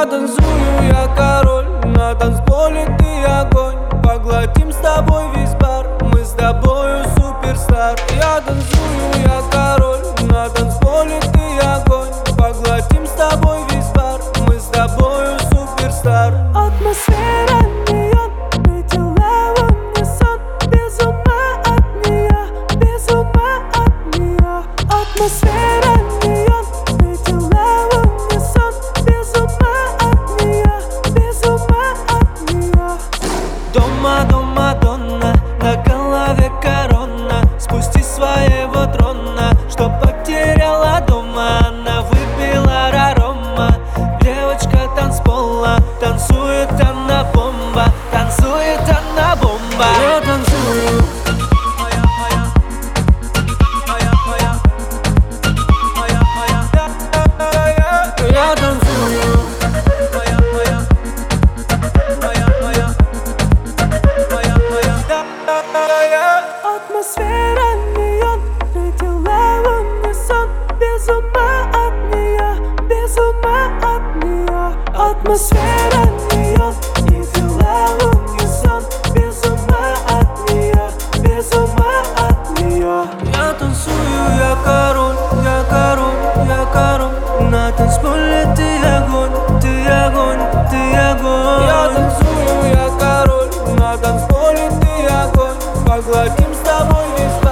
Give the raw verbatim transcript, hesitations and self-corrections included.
Я танцую, я король, на танцполе ты огонь. Поглотим с тобой весь бар, мы с тобою суперстар. Я танцую, я король, на танцполе ты огонь. Поглотим с тобой весь бар, мы с тобою суперстар. Атмосфера неон, видела в унисон. Без ума от нее, без ума от нее. Атмосфера неон, видела в унисон. Без ума от нее, без ума от нее. Дома, дома, донна, на голове корона. Спусти своего трона, что потеряла дома. Она выпила рарома, девочка танцпола. Танцует она бомба, танцует она бомба. Я танцую, я танцую. Атмосфера неон, видела в унисон. Без ума от нее, без ума от нее. Атмосфера неон, видела в унисон. Без ума от нее, без ума от нее. Я танцую, я король, я король, я король. На танцполе ты огонь, ты огонь, ты огонь. Я танцую, я король, на танцполе ты огонь. Поглотим с тобой весь